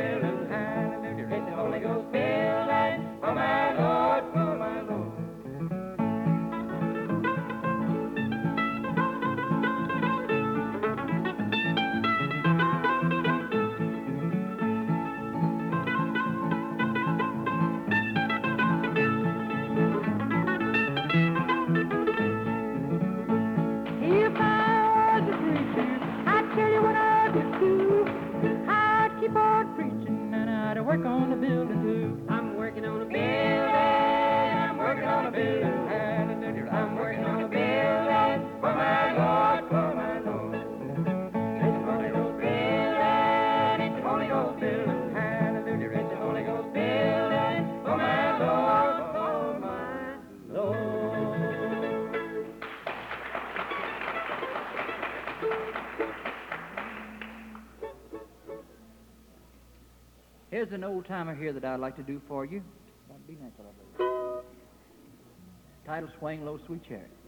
building. Hallelujah. It's the Holy Ghost building. For my Lord, for my Lord. If I was a preacher, I'd tell you what I'd do. I'd keep on preaching and I'd work on the building too. I'm working on a building. I'm working on a building. Hallelujah. I'm working on a building. For my Lord, for my Lord. It's the Holy Ghost building. It's the Holy Ghost building. Hallelujah. It's the Holy Ghost building. For my Lord, for my Lord. Here's an old timer here that I'd like to do for you. Title, Swing Low, Sweet Cherry.